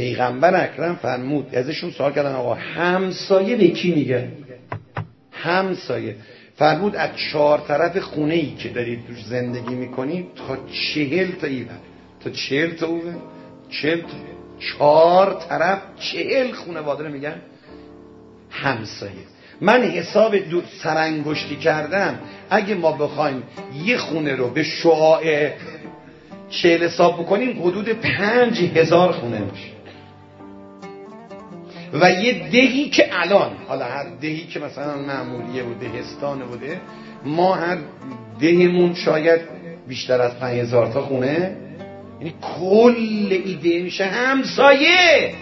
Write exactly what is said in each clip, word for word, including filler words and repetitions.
پیغمبر اکرم فرمود، ازشون سوال کردن آقا همسایه به کی میگه؟ همسایه فرمود از چهار طرف خونه ای که دارید توش زندگی میکنید تا چهل تا ایور، تا چهل تا اوه، چهل تا چهار طرف چهل خانواده رو میگن همسایه. من حساب دو سرانگشتی کردم، اگه ما بخوایم یه خونه رو به شعاع چهل حساب بکنیم حدود پنج هزار خونه میشه. و یه دهی که الان، حالا هر دهی که مثلا معمولیه و دهستانه بوده، ما هر دهمون شاید بیشتر از پنج هزار تا خونه، یعنی کل ایده میشه همسایه.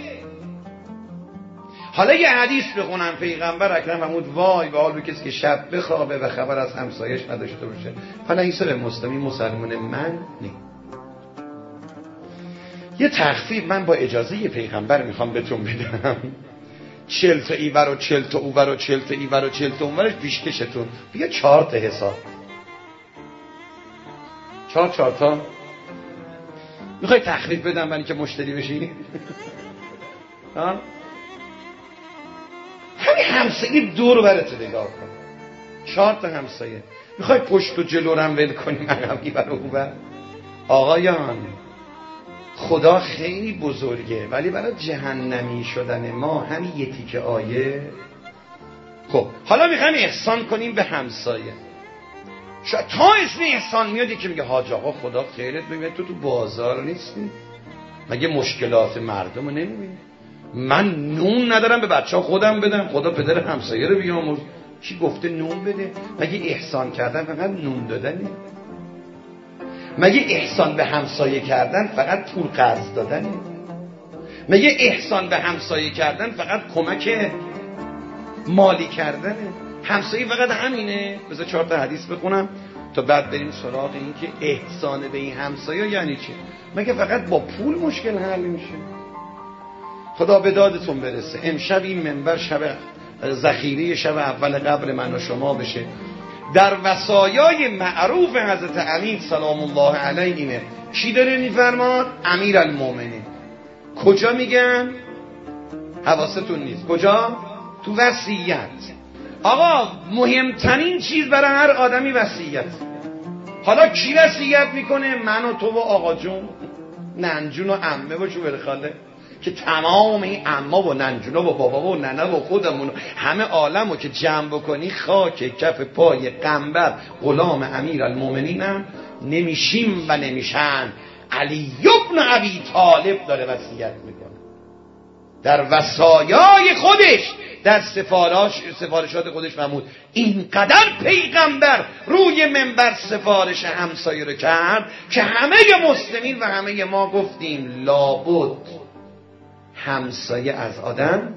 حالا یه حدیث بخونم، پیغمبر اکرم فرمود وای به حال کسی که شب بخوابه و خبر از همسایش نداشته باشه، فلیس مسلمی مسلمان من نی. یه تخفیف من با اجازه یه پیغمبر میخوام بهتون بدم، چل تا ایور و چل تا اوور و چل تا ایور و چل تا اونورش پیشکشتون بیا چهار تا حساب، چهار چهار تا میخوای تخفیف بدم برای که مشتری بشی؟ ها؟ همین همسایه دور برات نگاه کن، چهار تا همسایه. میخوای پشت و جلو رو هم ول کنیم عقبی برای اوور؟ آقایان خدا خیلی بزرگه، ولی برای جهنمی شدن ما همین یه تیکه آیه. خب حالا میخوایم احسان کنیم به همسایه. شاید تا اسم احسان میاد که میگه حاج آقا خدا خیرت ببینه، تو تو بازار نیستی؟ مگه مشکلات مردم رو نمیبینی؟ من نون ندارم به بچه ها خودم بدم، خدا پدر همسایه رو بیامرز. کی گفته نون بده؟ مگه احسان کردن فقط نون دادنه؟ مگه احسان به همسایه کردن فقط پول قرض دادنه؟ مگه احسان به همسایه کردن فقط کمک مالی کردنه؟ همسایه فقط همینه؟ بذار چهار تا حدیث بخونم تا بعد بریم سراغ این که احسان به این همسایه یعنی چی. مگه فقط با پول مشکل حل میشه؟ خدا به دادتون برسه. امشب این منبر شب ذخیره شب اول قبر من و شما بشه. در وصایای معروف حضرت علی سلام الله علیه اینه. کی داره میفرماد؟ امیر المومنین. کجا میگن؟ حواستون نیست. کجا؟ تو وصیت. آقا مهمترین چیز برای هر آدمی وصیت. حالا کی وصیت میکنه؟ من و تو و آقا جون، ننجون و عمه و شوهر خاله، که تمام این عمه و ننجونا و بابا و ننه و خودمون همه عالمو که جمع بکنی خاک کف پای قنبر غلام امیر المومنین هم نمیشیم و نمیشن. علی ابن ابی طالب داره وصیت میکنه در وصایای خودش، در سفارش سفارشات خودش فرمود اینقدر پیغمبر روی منبر سفارش همسایه رو کرد که همه مسلمین و همه ما گفتیم لابد همسایه از آدم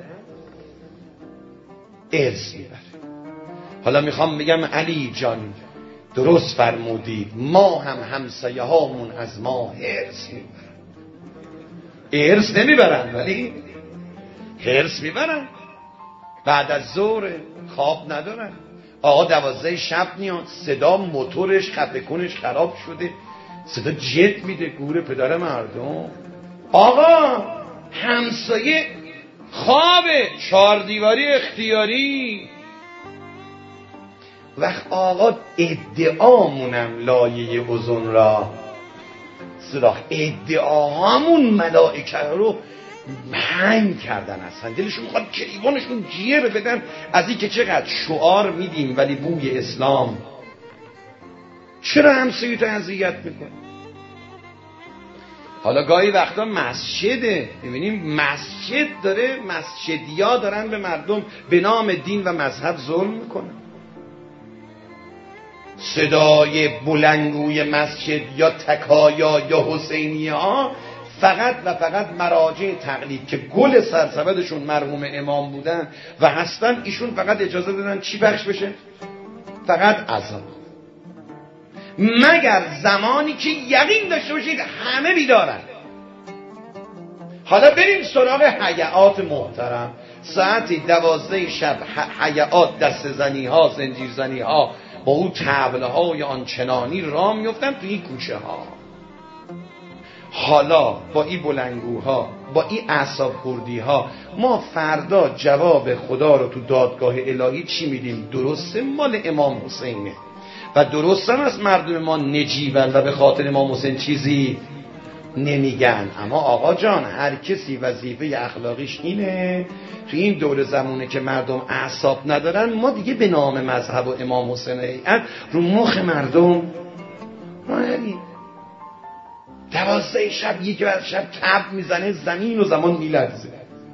ارث میبره. حالا میخوام بگم علی جان درست فرمودید، ما هم همسایه هامون از ما ارث میبرن. ارث نمیبرن ولی ارث میبرن. بعد از ظهر خواب ندارن، آقا دوازده شب میاد، صدا موتورش خفه‌کنش خراب شده، صدا جت میده، گور پدر مردم. آقا همسایه خوابه، چهار دیواری اختیاری. وقت آقا ادعامونم لایه اوزون را سراخ، ادعاهامون ملائکه رو هنگ کردن، اصلا دلشون میخواد کریوانشون جیه بدن از این که چقدر شعار میدیم ولی بوی اسلام. چرا همسایه تو اذیت میکنه؟ حالا گاهی وقتا مسجده، میبینیم مسجد داره، مسجدیا دارن به مردم به نام دین و مذهب ظلم میکنن. صدای بلندگوی مسجد یا تکایا یا حسینیه ها فقط و فقط مراجع تقلید که گل سرسبدشون مرحوم امام بودن و هستن، ایشون فقط اجازه دادن چی پخش بشه؟ فقط اذان. مگر زمانی که یقین داشته باشید همه بیدارن. حالا بریم سراغ حیات محترم. ساعت دوازده شب حیات دست زنی ها، زنجیر زنی ها با اون طبله های آنچنانی راه میفتن تو این کوچه ها. حالا با این بلنگوها، با این اعصاب خوردی ها، ما فردا جواب خدا رو تو دادگاه الهی چی میدیم؟ درسته مال امام حسینه و درست هم از مردم ما نجیبن و به خاطر امام حسین چیزی نمیگن. اما آقا جان، هر کسی وظیفه اخلاقیش اینه. تو این دور زمونه که مردم اعصاب ندارن، ما دیگه به نام مذهب و امام حسین هیئت رو مخ مردم ما نمیم. دوازده شب یک بار شب تب میزنه، زمین و زمان میلرزه،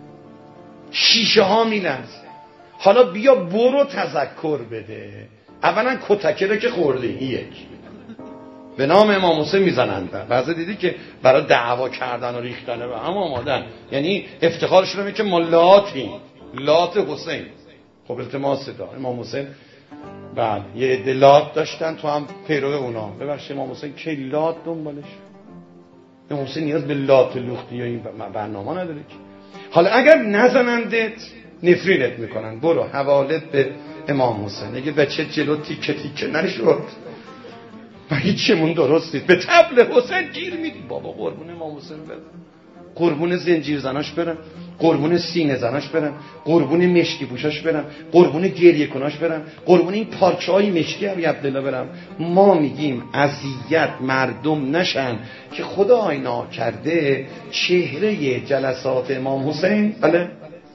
شیشه ها میلرزه. حالا بیا برو تذکر بده. اولا کتکه رو که خورده، یک به نام امام حسین میزنن. بعضی دیدی که برای دعوا کردن و ریختن و هم آمادن، یعنی افتخارشون رو که ما لاتیم، لات حسین. خب التماس دا امام حسین، بله یه عده لات داشتن، تو هم پیرو اونا. ببخشید امام حسین کی لات دنبالش؟ امام حسین نیاز به لات لختی یا این برنامه نداره که. حالا اگر نزنندت نفرینت میکنن، برو حوالت به امام حسین. اگه بچه جلو تیکه تیکه نشد و هیچمون درست نیست، به طبل حسین گیر میدی. بابا قربون امام حسین برن، قربون زنجیر زناش برن، قربون سینه زناش برن، قربون مشکی پوشاش برن، قربون گریه کناش برن، قربون این پارچه های مشکی ابی عبدالله برن. ما میگیم اذیت مردم نشن که خدا اینا کرده چهره جلسات امام حسین. بله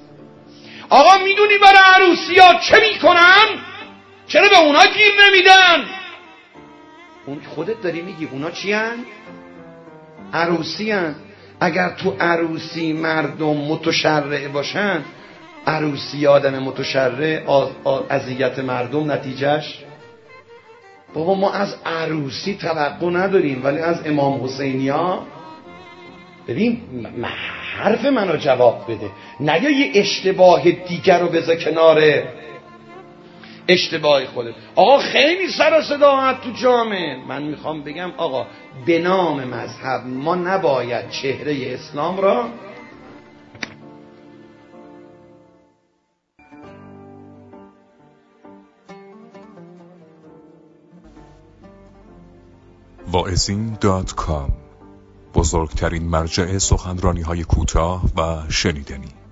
آقا میدونی برای عروسی ها چه میکنن؟ چرا به اونا گیر نمیدن؟ اون خودت داری میگی اونا چی هن؟ عروسی هن. اگر تو عروسی مردم متشرع باشن، عروسی آدم متشرع، اذیت مردم نتیجهش. بابا ما از عروسی توقع نداریم، ولی از امام حسینی ها ببین حرف منو جواب بده، نیا یه اشتباه دیگر رو بذار کناره اشتباه خودت. آقا خیلی سر و صدا اومد تو جامعه. من میخوام بگم آقا به نام مذهب ما نباید چهره اسلام را واعظین دات کام، بزرگترین مرجع سخنرانی‌های کوتاه و شنیدنی.